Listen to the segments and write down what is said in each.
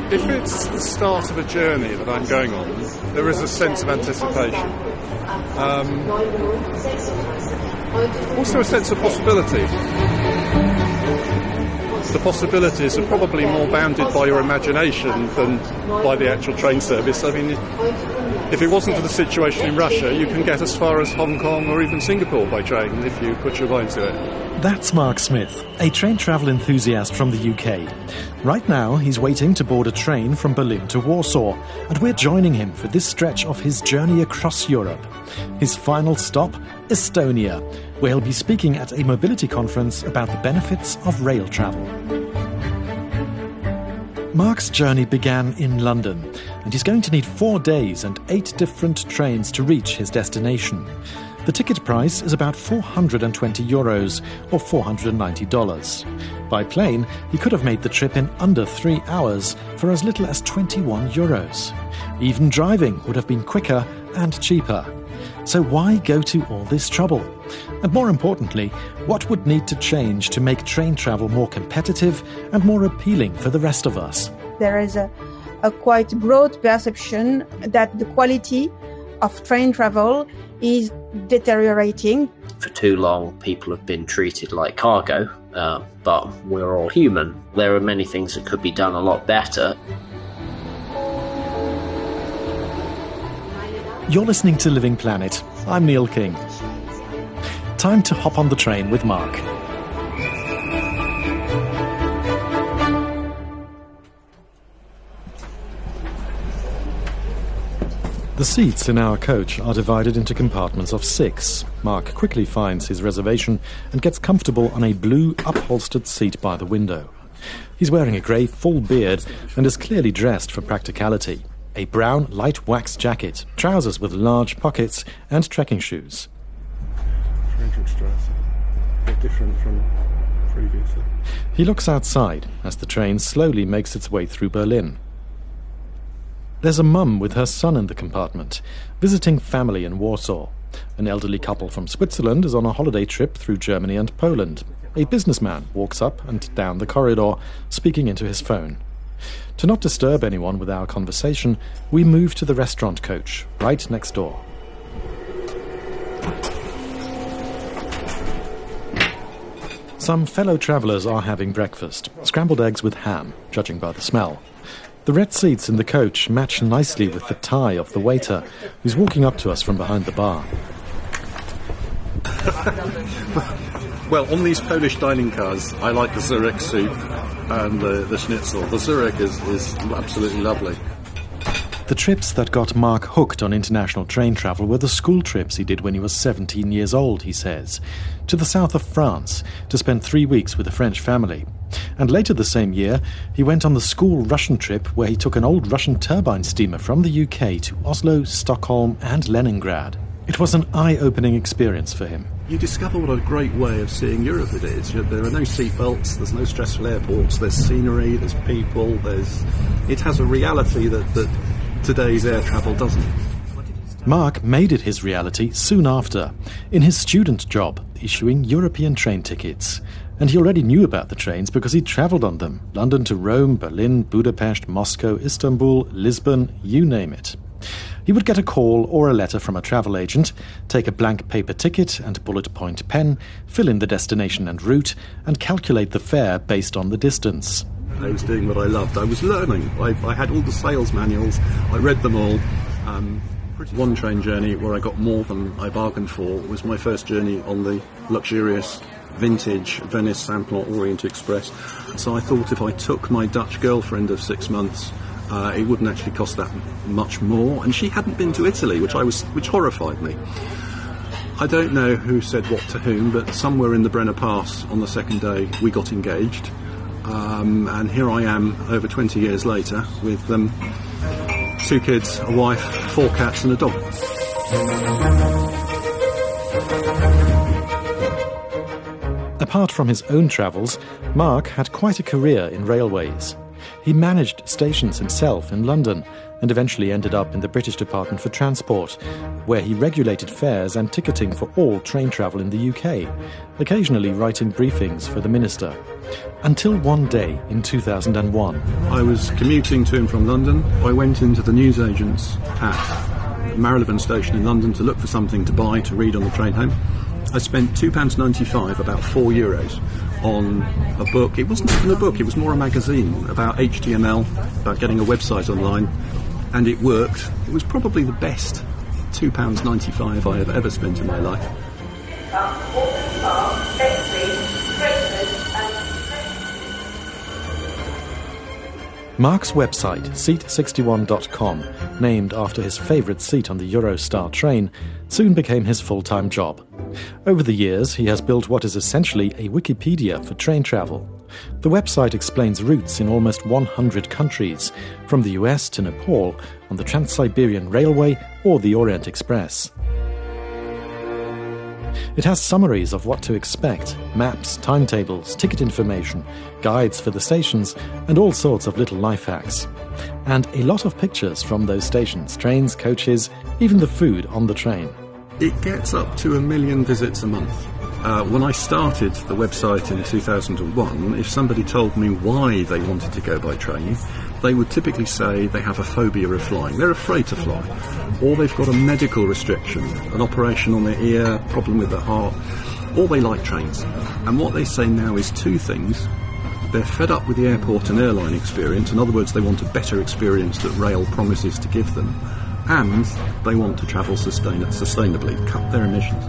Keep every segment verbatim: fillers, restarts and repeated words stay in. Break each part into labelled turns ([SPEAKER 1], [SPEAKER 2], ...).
[SPEAKER 1] If it's the start of a journey that I'm going on, there is a sense of anticipation. Um, also a sense of possibility. The possibilities are probably more bounded by your imagination than by the actual train service. I mean, if it wasn't for the situation in Russia, you can get as far as Hong Kong or even Singapore by train if you put your mind to it.
[SPEAKER 2] That's Mark Smith, a train travel enthusiast from the U K. Right now, he's waiting to board a train from Berlin to Warsaw, and we're joining him for this stretch of his journey across Europe. His final stop, Estonia, where he'll be speaking at a mobility conference about the benefits of rail travel. Mark's journey began in London, and he's going to need four days and eight different trains to reach his destination. The ticket price is about four hundred twenty euros, or four hundred ninety dollars. By plane, he could have made the trip in under three hours for as little as twenty-one euros. Even driving would have been quicker and cheaper. So why go to all this trouble? And more importantly, what would need to change to make train travel more competitive and more appealing for the rest of us?
[SPEAKER 3] There is a, a quite broad perception that the quality of train travel is deteriorating.
[SPEAKER 4] For too long, people have been treated like cargo, uh, but we're all human. There are many things that could be done a lot better.
[SPEAKER 2] You're listening to Living Planet. I'm Neil King. Time to hop on the train with Mark. The seats in our coach are divided into compartments of six. Mark quickly finds his reservation and gets comfortable on a blue upholstered seat by the window. He's wearing a grey full beard and is clearly dressed for practicality. A brown light wax jacket, trousers with large pockets and trekking shoes.
[SPEAKER 1] Friedrichstrasse, a bit different from previously.
[SPEAKER 2] He looks outside as the train slowly makes its way through Berlin. There's a mum with her son in the compartment, visiting family in Warsaw. An elderly couple from Switzerland is on a holiday trip through Germany and Poland. A businessman walks up and down the corridor, speaking into his phone. To not disturb anyone with our conversation, we move to the restaurant coach, right next door. Some fellow travellers are having breakfast, scrambled eggs with ham, judging by the smell. The red seats in the coach match nicely with the tie of the waiter, who's walking up to us from behind the bar.
[SPEAKER 1] Well, on these Polish dining cars, I like the Zurich soup and the, the schnitzel. The Zurich is, is absolutely lovely.
[SPEAKER 2] The trips that got Mark hooked on international train travel were the school trips he did when he was seventeen years old, he says, to the south of France to spend three weeks with a French family. And later the same year, he went on the school Russian trip where he took an old Russian turbine steamer from the U K to Oslo, Stockholm and Leningrad. It was an eye-opening experience for him.
[SPEAKER 1] You discover what a great way of seeing Europe it is. There are no seatbelts, there's no stressful airports, there's scenery, there's people, there's... It has a reality that, that today's air travel doesn't.
[SPEAKER 2] Mark made it his reality soon after, in his student job, issuing European train tickets. And he already knew about the trains because he travelled on them. London to Rome, Berlin, Budapest, Moscow, Istanbul, Lisbon, you name it. He would get a call or a letter from a travel agent, take a blank paper ticket and bullet point pen, fill in the destination and route, and calculate the fare based on the distance.
[SPEAKER 1] I was doing what I loved. I was learning. I, I had all the sales manuals. I read them all. Um, one train journey where I got more than I bargained for was my first journey on the luxurious vintage Venice Simplon Orient Express. So I thought if I took my Dutch girlfriend of six months, uh, it wouldn't actually cost that much more. And she hadn't been to Italy, which I was, which horrified me. I don't know who said what to whom, but somewhere in the Brenner Pass on the second day we got engaged. Um, and here I am over twenty years later with um, two kids, a wife, four cats and a dog.
[SPEAKER 2] Apart from his own travels, Mark had quite a career in railways. He managed stations himself in London and eventually ended up in the British Department for Transport, where he regulated fares and ticketing for all train travel in the U K, occasionally writing briefings for the minister. Until one day in two thousand one.
[SPEAKER 1] I was commuting to and from London. I went into the newsagents at Marylebone Station in London to look for something to buy to read on the train home. I spent two pounds ninety-five, about four euros, on a book. It wasn't even a book, it was more a magazine about H T M L, about getting a website online, and it worked. It was probably the best two pounds ninety-five I have ever spent in my life.
[SPEAKER 2] Mark's website, seat sixty-one dot com, named after his favourite seat on the Eurostar train, soon became his full-time job. Over the years, he has built what is essentially a Wikipedia for train travel. The website explains routes in almost one hundred countries, from the U S to Nepal, on the Trans-Siberian Railway or the Orient Express. It has summaries of what to expect, maps, timetables, ticket information, guides for the stations, and all sorts of little life hacks. And a lot of pictures from those stations, trains, coaches, even the food on the train.
[SPEAKER 1] It gets up to a million visits a month. Uh, when I started the website in two thousand one, if somebody told me why they wanted to go by train, they would typically say they have a phobia of flying. They're afraid to fly. Or they've got a medical restriction, an operation on their ear, problem with their heart, or they like trains. And what they say now is two things. They're fed up with the airport and airline experience. In other words, they want a better experience that rail promises to give them. And they want to travel sustain- sustainably, cut their emissions.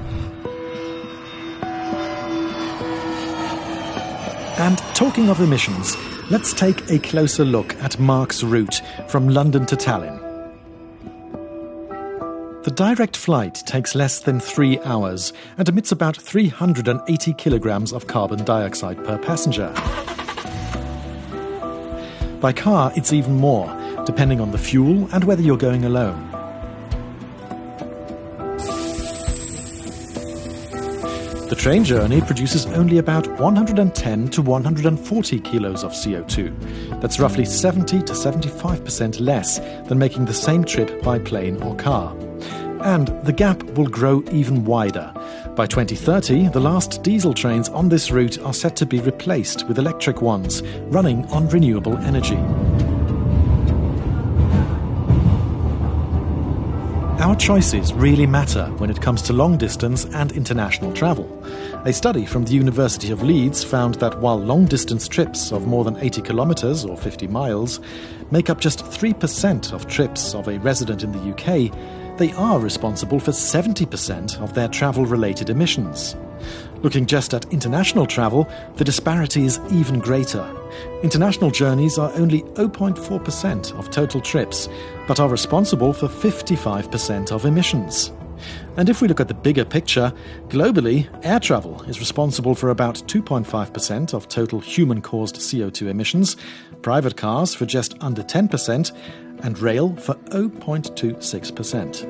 [SPEAKER 2] And talking of emissions, let's take a closer look at Mark's route from London to Tallinn. The direct flight takes less than three hours and emits about three hundred eighty kilograms of carbon dioxide per passenger. By car, it's even more, depending on the fuel and whether you're going alone. The train journey produces only about one hundred ten to one hundred forty kilos of C O two. That's roughly seventy to seventy-five percent less than making the same trip by plane or car. And the gap will grow even wider. By twenty thirty, the last diesel trains on this route are set to be replaced with electric ones, running on renewable energy. Our choices really matter when it comes to long-distance and international travel. A study from the University of Leeds found that while long-distance trips of more than eighty kilometres or fifty miles make up just three percent of trips of a resident in the U K, they are responsible for seventy percent of their travel-related emissions. Looking just at international travel, the disparity is even greater. International journeys are only zero point four percent of total trips, but are responsible for fifty-five percent of emissions. And if we look at the bigger picture, globally, air travel is responsible for about two point five percent of total human-caused C O two emissions, private cars for just under ten percent, and rail for zero point two six percent.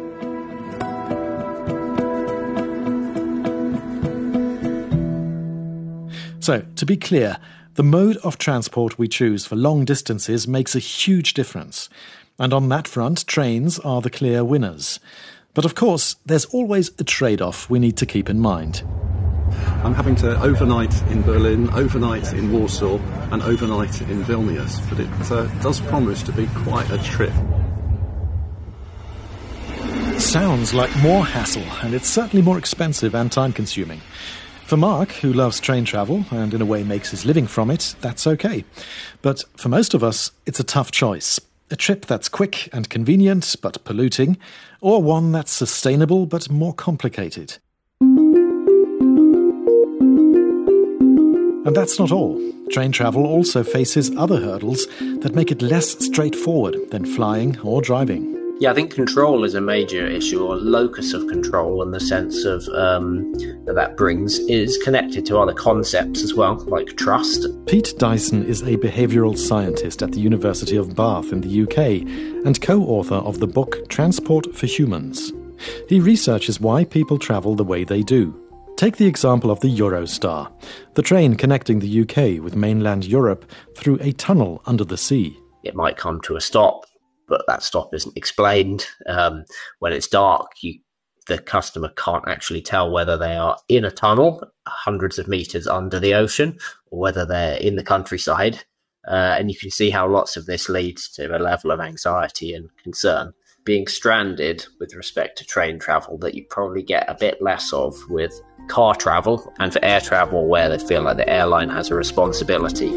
[SPEAKER 2] So, to be clear, the mode of transport we choose for long distances makes a huge difference. And on that front, trains are the clear winners. But of course, there's always a trade-off we need to keep in mind.
[SPEAKER 1] I'm having to overnight in Berlin, overnight in Warsaw, and overnight in Vilnius. But it uh, does promise to be quite a trip.
[SPEAKER 2] Sounds like more hassle, and it's certainly more expensive and time-consuming. For Mark, who loves train travel and in a way makes his living from it, that's okay. But for most of us, it's a tough choice. A trip that's quick and convenient but polluting, or one that's sustainable but more complicated. And that's not all. Train travel also faces other hurdles that make it less straightforward than flying or driving.
[SPEAKER 4] Yeah, I think control is a major issue, or locus of control, and the sense of um, that that brings is connected to other concepts as well, like trust.
[SPEAKER 2] Pete Dyson is a behavioural scientist at the University of Bath in the U K and co-author of the book Transport for Humans. He researches why people travel the way they do. Take the example of the Eurostar, the train connecting the U K with mainland Europe through a tunnel under the sea.
[SPEAKER 4] It might come to a stop, but that stop isn't explained. Um, when it's dark, you, the customer can't actually tell whether they are in a tunnel hundreds of metres under the ocean or whether they're in the countryside. Uh, and you can see how lots of this leads to a level of anxiety and concern. Being stranded with respect to train travel that you probably get a bit less of with car travel, and for air travel where they feel like the airline has a responsibility.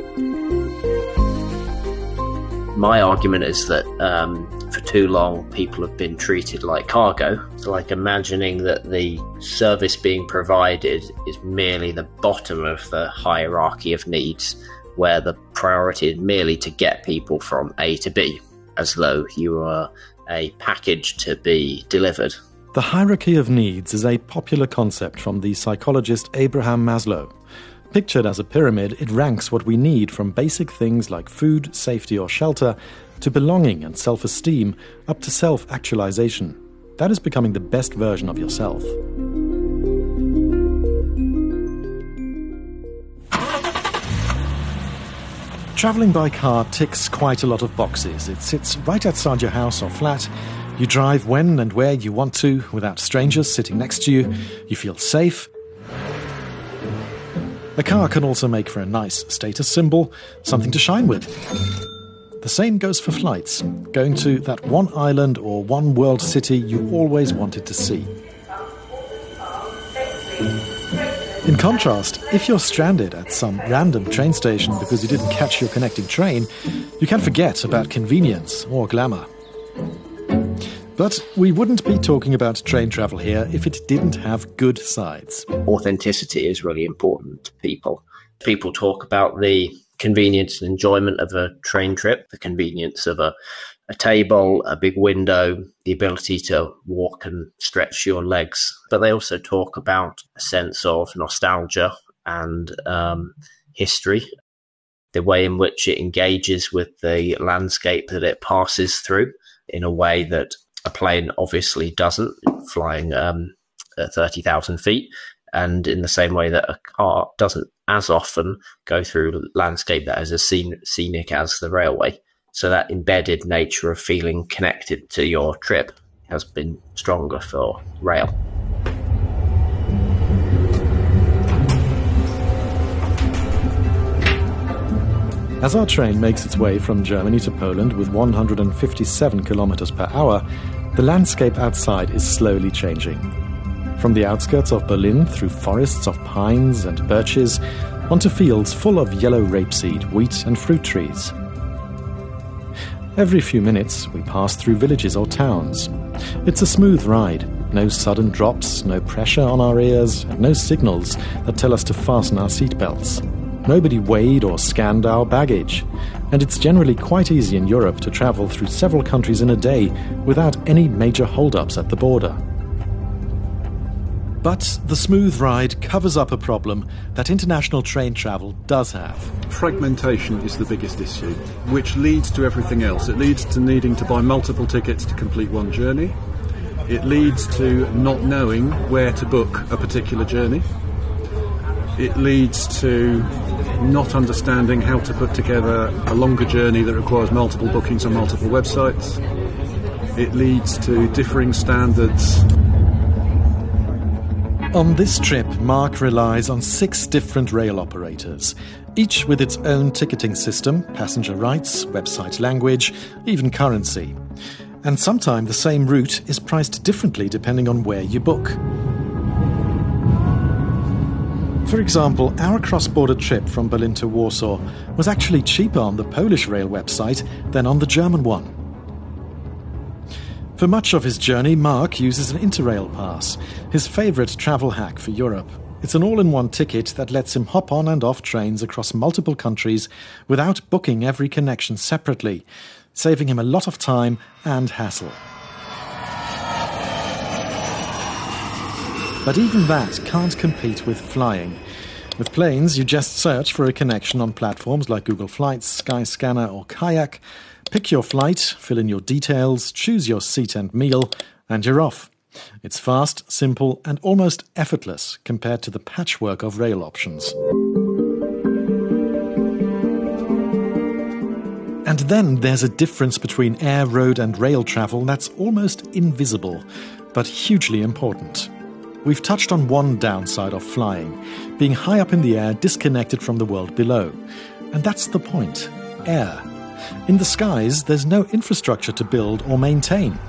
[SPEAKER 4] My argument is that um, for too long people have been treated like cargo. It's like imagining that the service being provided is merely the bottom of the hierarchy of needs, where the priority is merely to get people from A to B, as though you were a package to be delivered.
[SPEAKER 2] The hierarchy of needs is a popular concept from the psychologist Abraham Maslow. Pictured as a pyramid, it ranks what we need from basic things like food, safety or shelter, to belonging and self-esteem, up to self-actualization. That is becoming the best version of yourself. Travelling by car ticks quite a lot of boxes. It sits right outside your house or flat. You drive when and where you want to, without strangers sitting next to you. You feel safe. A car can also make for a nice status symbol, something to shine with. The same goes for flights, going to that one island or one world city you always wanted to see. In contrast, if you're stranded at some random train station because you didn't catch your connecting train, you can forget about convenience or glamour. But we wouldn't be talking about train travel here if it didn't have good sides.
[SPEAKER 4] Authenticity is really important to people. People talk about the convenience and enjoyment of a train trip, the convenience of a, a table, a big window, the ability to walk and stretch your legs. But they also talk about a sense of nostalgia and um, history, the way in which it engages with the landscape that it passes through in a way that a plane obviously doesn't, flying um, at thirty thousand feet, and in the same way that a car doesn't as often go through landscape that is as scen- scenic as the railway. So that embedded nature of feeling connected to your trip has been stronger for rail.
[SPEAKER 2] As our train makes its way from Germany to Poland with one hundred fifty-seven kilometers per hour, the landscape outside is slowly changing. From the outskirts of Berlin through forests of pines and birches, onto fields full of yellow rapeseed, wheat and fruit trees. Every few minutes we pass through villages or towns. It's a smooth ride, no sudden drops, no pressure on our ears, and no signals that tell us to fasten our seatbelts. Nobody weighed or scanned our baggage, and it's generally quite easy in Europe to travel through several countries in a day without any major hold-ups at the border. But the smooth ride covers up a problem that international train travel does have.
[SPEAKER 1] Fragmentation is the biggest issue, which leads to everything else. It leads to needing to buy multiple tickets to complete one journey. It leads to not knowing where to book a particular journey. It leads to not understanding how to put together a longer journey that requires multiple bookings on multiple websites. It leads to differing standards.
[SPEAKER 2] On this trip, Mark relies on six different rail operators, each with its own ticketing system, passenger rights, website language, even currency. And sometimes the same route is priced differently depending on where you book. For example, our cross-border trip from Berlin to Warsaw was actually cheaper on the Polish rail website than on the German one. For much of his journey, Mark uses an Interrail pass, his favourite travel hack for Europe. It's an all-in-one ticket that lets him hop on and off trains across multiple countries without booking every connection separately, saving him a lot of time and hassle. But even that can't compete with flying. With planes, you just search for a connection on platforms like Google Flights, Skyscanner or Kayak, pick your flight, fill in your details, choose your seat and meal, and you're off. It's fast, simple and almost effortless compared to the patchwork of rail options. And then there's a difference between air, road and rail travel that's almost invisible, but hugely important. We've touched on one downside of flying, being high up in the air, disconnected from the world below. And that's the point, air. In the skies, there's no infrastructure to build or maintain.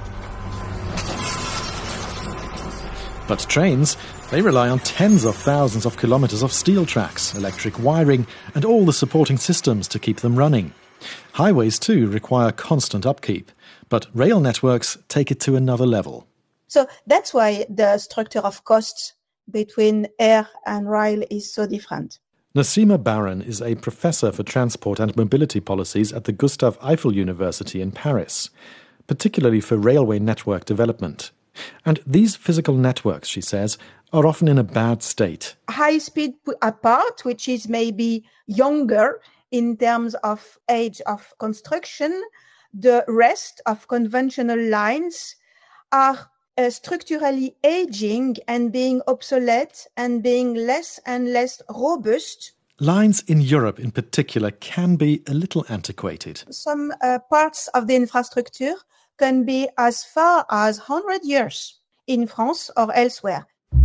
[SPEAKER 2] But trains, they rely on tens of thousands of kilometres of steel tracks, electric wiring and all the supporting systems to keep them running. Highways, too, require constant upkeep, but rail networks take it to another level.
[SPEAKER 3] So that's why the structure of costs between air and rail is so different.
[SPEAKER 2] Nassima Baron is a professor for transport and mobility policies at the Gustave Eiffel University in Paris, particularly for railway network development. And these physical networks, she says, are often in a bad state.
[SPEAKER 3] High speed apart, which is maybe younger in terms of age of construction, the rest of conventional lines are uh, structurally aging and being obsolete and being less and less robust.
[SPEAKER 2] Lines in Europe in particular can be a little antiquated.
[SPEAKER 3] Some uh, parts of the infrastructure can be as far as one hundred years in France or elsewhere.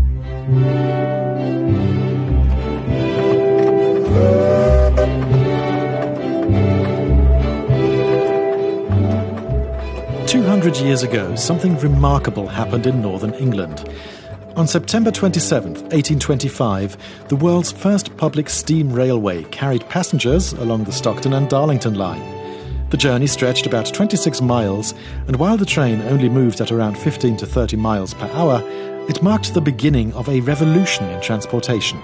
[SPEAKER 2] Two hundred years ago, something remarkable happened in northern England. On September twenty-seventh, eighteen twenty-five, the world's first public steam railway carried passengers along the Stockton and Darlington line. The journey stretched about twenty-six miles, and while the train only moved at around fifteen to thirty miles per hour, it marked the beginning of a revolution in transportation.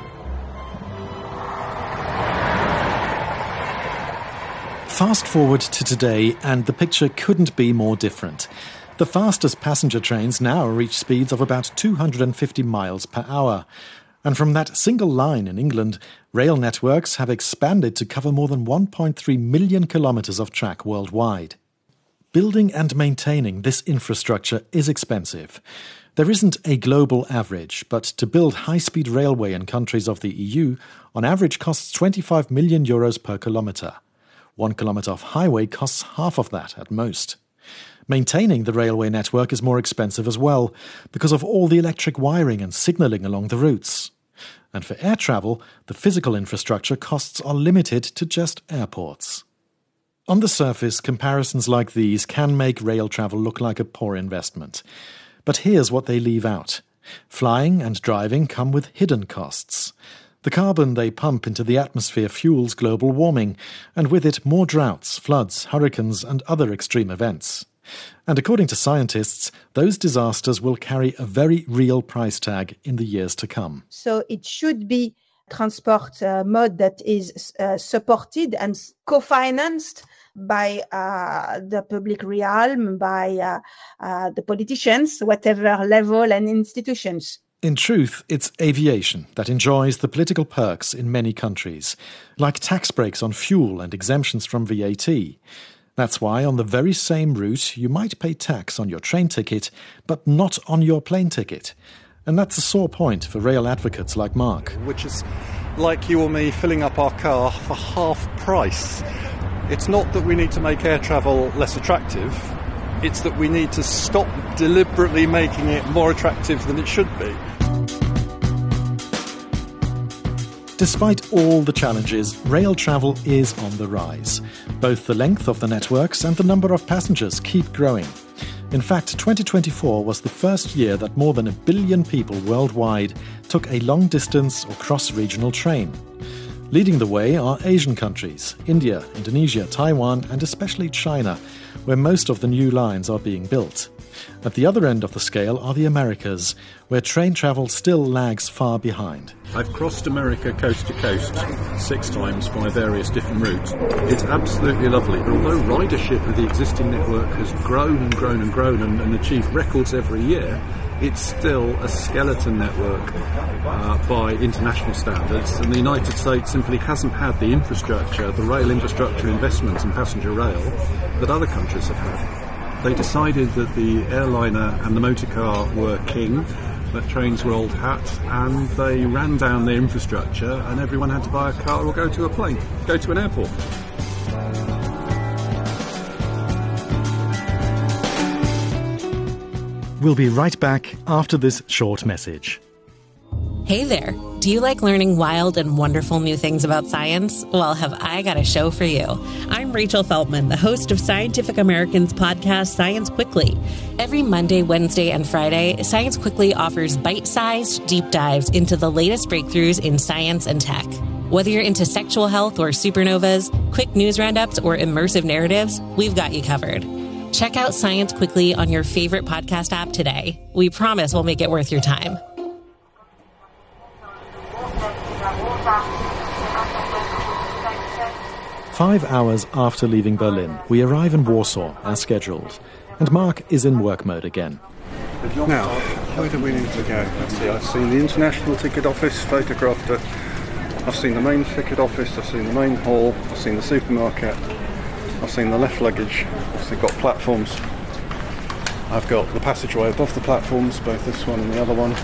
[SPEAKER 2] Fast forward to today, and the picture couldn't be more different. The fastest passenger trains now reach speeds of about two hundred fifty miles per hour. And from that single line in England, rail networks have expanded to cover more than one point three million kilometres of track worldwide. Building and maintaining this infrastructure is expensive. There isn't a global average, but to build high-speed railway in countries of the E U, on average costs twenty-five million euros per kilometre. One kilometre of highway costs half of that at most. Maintaining the railway network is more expensive as well, because of all the electric wiring and signalling along the routes. And for air travel, the physical infrastructure costs are limited to just airports. On the surface, comparisons like these can make rail travel look like a poor investment. But here's what they leave out. Flying and driving come with hidden costs. The carbon they pump into the atmosphere fuels global warming, and with it more droughts, floods, hurricanes and other extreme events. And according to scientists, those disasters will carry a very real price tag in the years to come.
[SPEAKER 3] So it should be transport uh, mode that is uh, supported and co-financed by uh, the public realm, by uh, uh, the politicians, whatever level and institutions.
[SPEAKER 2] In truth, it's aviation that enjoys the political perks in many countries, like tax breaks on fuel and exemptions from V A T. That's why on the very same route you might pay tax on your train ticket, but not on your plane ticket. And that's a sore point for rail advocates like Mark.
[SPEAKER 1] Which is like you or me filling up our car for half price. It's not that we need to make air travel less attractive, it's that we need to stop deliberately making it more attractive than it should be.
[SPEAKER 2] Despite all the challenges, rail travel is on the rise. Both the length of the networks and the number of passengers keep growing. In fact, twenty twenty-four was the first year that more than a billion people worldwide took a long-distance or cross-regional train. Leading the way are Asian countries, India, Indonesia, Taiwan and especially China, where most of the new lines are being built. At the other end of the scale are the Americas, where train travel still lags far behind.
[SPEAKER 1] I've crossed America coast to coast six times by various different routes. It's absolutely lovely. Although ridership of the existing network has grown and grown and grown and, and achieved records every year, it's still a skeleton network uh, by international standards, and the United States simply hasn't had the infrastructure, the rail infrastructure investments in passenger rail that other countries have had. They decided that the airliner and the motor car were king, that trains were old hat, and they ran down the infrastructure and everyone had to buy a car or go to a plane, go to an airport.
[SPEAKER 2] We'll be right back after this short message.
[SPEAKER 5] Hey there. Do you like learning wild and wonderful new things about science? Well, have I got a show for you. I'm Rachel Feltman, the host of Scientific American's podcast, Science Quickly. Every Monday, Wednesday, and Friday, Science Quickly offers bite-sized deep dives into the latest breakthroughs in science and tech. Whether you're into sexual health or supernovas, quick news roundups, or immersive narratives, we've got you covered. Check out Science Quickly on your favorite podcast app today. We promise we'll make it worth your time.
[SPEAKER 2] Five hours after leaving Berlin, we arrive in Warsaw as scheduled, and Mark is in work mode again.
[SPEAKER 6] Now, where do we need to go? Let's see, I've seen the international ticket office, photographed it. I've seen the main ticket office, I've seen the main hall, I've seen the supermarket, I've seen the left luggage, I've got platforms. I've got the passageway above the platforms, both this one and the other one.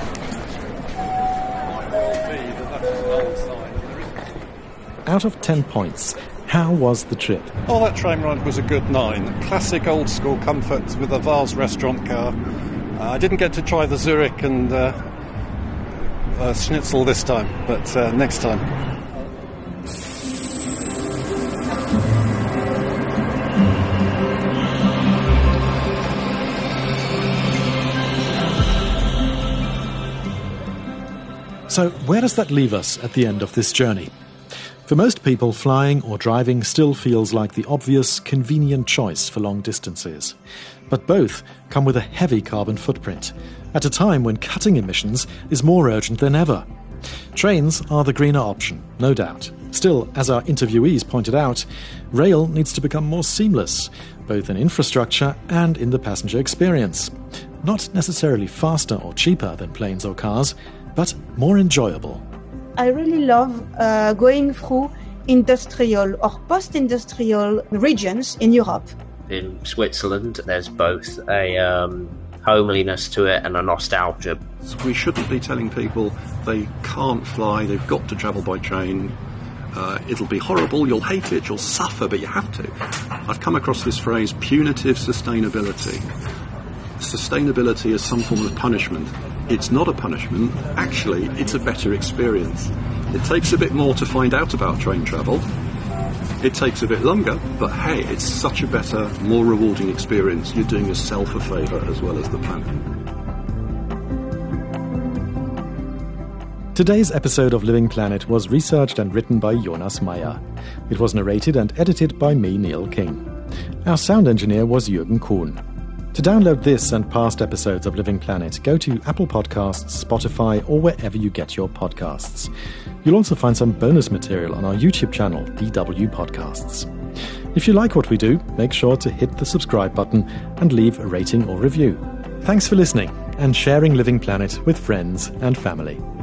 [SPEAKER 2] Out of ten points, how was the trip?
[SPEAKER 6] Oh, that train ride was a good nine. Classic old school comfort with a Vars restaurant car. Uh, I didn't get to try the Zurich and uh, uh, schnitzel this time, but uh, next time.
[SPEAKER 2] So where does that leave us at the end of this journey? For most people, flying or driving still feels like the obvious, convenient choice for long distances. But both come with a heavy carbon footprint, at a time when cutting emissions is more urgent than ever. Trains are the greener option, no doubt. Still, as our interviewees pointed out, rail needs to become more seamless, both in infrastructure and in the passenger experience. Not necessarily faster or cheaper than planes or cars, but more enjoyable.
[SPEAKER 3] I really love uh, going through industrial or post-industrial regions in Europe.
[SPEAKER 4] In Switzerland, there's both a um, homeliness to it and a nostalgia.
[SPEAKER 1] We shouldn't be telling people they can't fly, they've got to travel by train. Uh, it'll be horrible, you'll hate it, you'll suffer, but you have to. I've come across this phrase, punitive sustainability. Sustainability is some form of punishment. It's not a punishment. Actually, it's a better experience. It takes a bit more to find out about train travel. It takes a bit longer, but hey, it's such a better, more rewarding experience. You're doing yourself a favour as well as the planet.
[SPEAKER 2] Today's episode of Living Planet was researched and written by Jonas Meyer. It was narrated and edited by me, Neil King. Our sound engineer was Jürgen Kuhn. To download this and past episodes of Living Planet, go to Apple Podcasts, Spotify, or wherever you get your podcasts. You'll also find some bonus material on our YouTube channel, D W Podcasts. If you like what we do, make sure to hit the subscribe button and leave a rating or review. Thanks for listening and sharing Living Planet with friends and family.